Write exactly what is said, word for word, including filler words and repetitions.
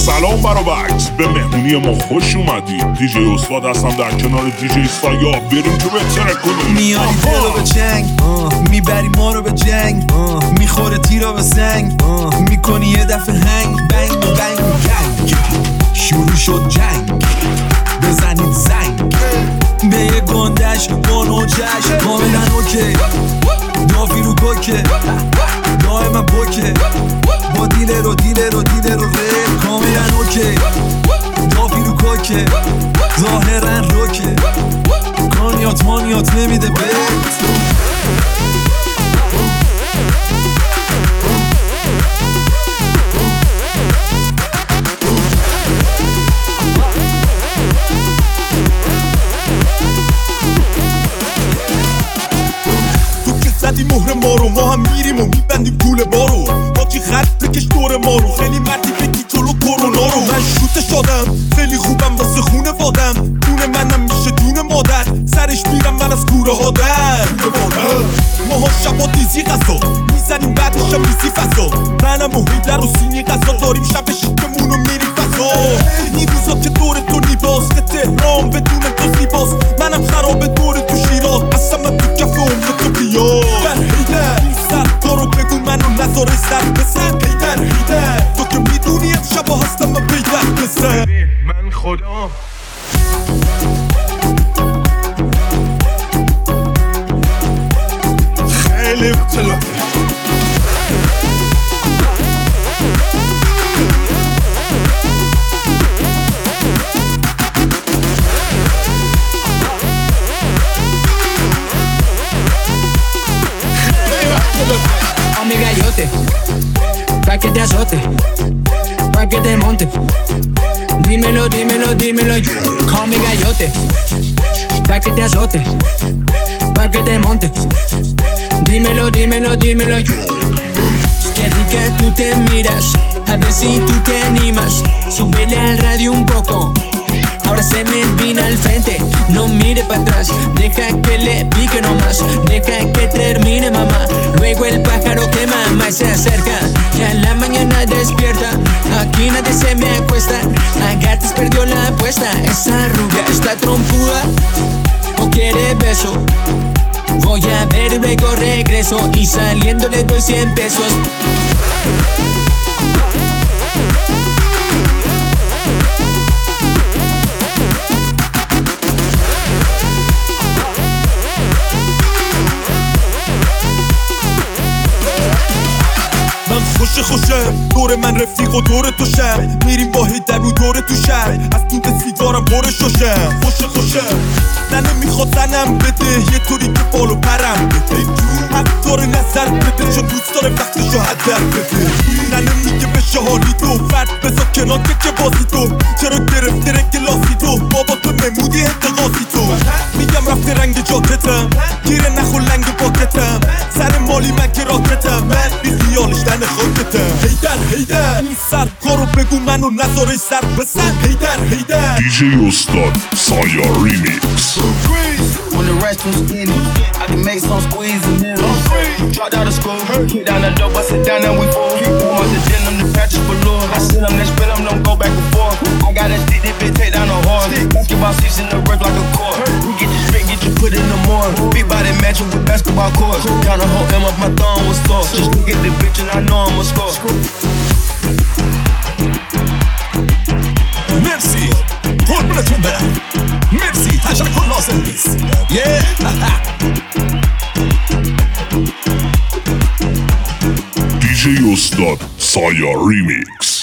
سلام برابکس، به مهمونی ما خوش اومدید. دیجی استاد هستم در کنار دیجی سایا، بریم تو بهتره کنیم. میاری دلو به چنگ، میبری ما رو به جنگ، میخوره تیرا به سنگ، میکنی یه دفعه هنگ بنگ بنگ بنگ. شروع شد جنگ، بزنید زنگ به یه گندش با نوچش. کاملا اوکی، دافی رو کوکه، دائما بوکه، با دیلر و دیلر و دیلر و ره. کاملا اوکی، دافی رو کوکه، ظاهرا روکه، کانیات مانیات نمیده بیت. زدی مهر ما رو، ما هم میریم و میبندیم طول بارو. باجی خط بکش دور ما رو، خیلی مردی بگی جلو کرونا رو. من شوته شدم، خیلی خوبم واسه خونه وادم. دونه منم میشه دونه مادر، سرش میرم من از کوره ها در. ماها شبا دیزی غذا میزنیم، بعدش هم میزی فضا. منم و هیدر و سینی غذا داریم، شب شیکمون رو میریم فضا. این روزا که دور تو نیباز، که تهران بدون تو زیباست. منم خراب دور تو شیراز، اصلا من تو کف عمر تو بیاد. هیدر هیدر سر کارو بگو منو نذاره سر بسن. هیدر هیدر تو که میدونی شبا هستم من پیدر بسن. من خدا خیلی اختلاف. Mi gallote, pa' que te azote, pa' que te monte. Dímelo, dímelo, dímelo. Call me gallote, pa' que te azote, pa' que te monte. Dímelo, dímelo, dímelo. Qué rica tú te miras, a ver si tú te animas. Súbele al radio un poco, ahora se me vino al frente. No mire para atrás, deja que le pique nomás. Deja que termine mamá, luego el pájaro que mama y se acerca. Ya en la mañana despierta, aquí nadie se me acuesta. Agates perdió la apuesta, esa arruga está trompuda o quiere beso. Voy a ver y luego regreso, y saliendo le doy cien pesos. خوشه خوشه دور من رفیق و دور تو شهر. میریم با هیدر رو دور تو شهر، از دود سیگارم پر شوشم. خوشه خوشه نه نمیخواد زنم بده، یه طوری که بالو پرم بده. حق داره نظر بده، چون دوست داره وقتشو هدر بده. نه نمیگه بشه حالی تو، فرد بزا کنار که بازی تو. چرا گرفته رنگ لاسی تو، بابا تو نمودی انتقاسی تو. میگم رفته رنگ جاکتم، گیره نخو لنگ باکتم. سر مالی من که راکتم، من بی خیالش دن خاکتم. هیدر هیدر این سر کارو بگو منو نذاره سر بسن. هیدر هیدر دیجی استاد سایا ریمیکس. When the rest was skinny, I can make some squeeze and then dropped out of school, kicked down the door, bust it down and we full. Pull out the denim, the patches below. I sit them, they spin them, don't go back and forth. I got a stick, that bitch take down the horn. Basketball seats in the work like a court. We get you straight, get you put in the morning. Big body matching with basketball courts. Down the whole M up, my thumb was sore. Just look at the bitch and I know I'ma score. مرسی قربونتون برم، مرسی تشکر لازم نیست. یه دیجی استاد سایا ریمیکس.